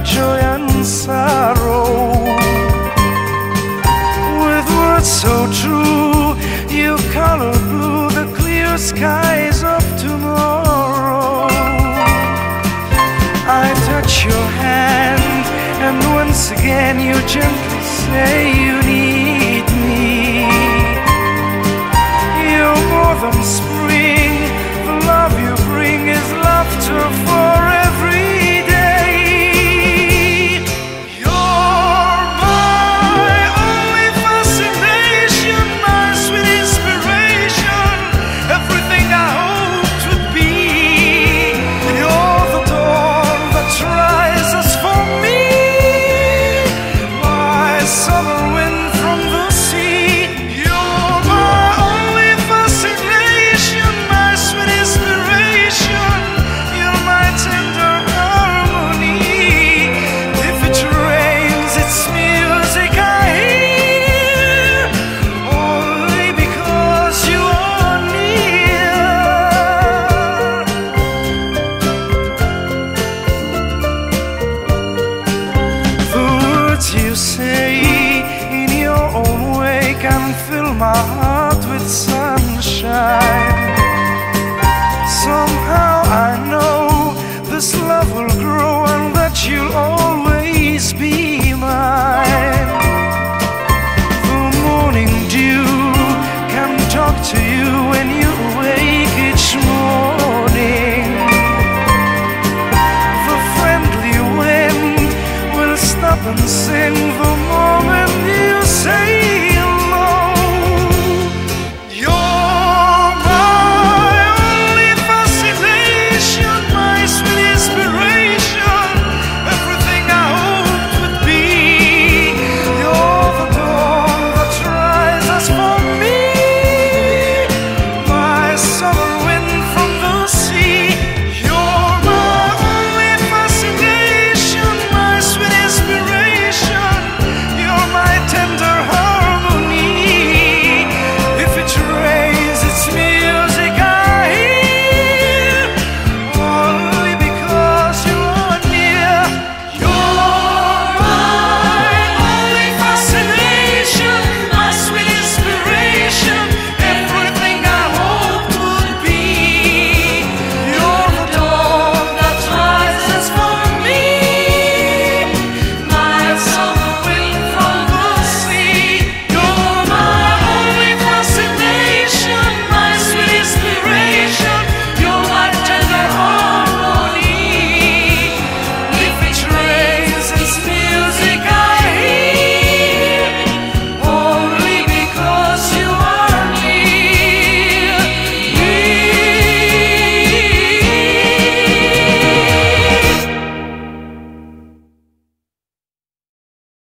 joy and sorrow. With words so true, you color blue the clear skies of tomorrow. I touch your hand, and once again you gently say you need me. You're more than spring, the love you bring is laughter for every day. You're my only fascination, my sweet inspiration, everything I hoped would be. You're the dawn that rises for me, my summer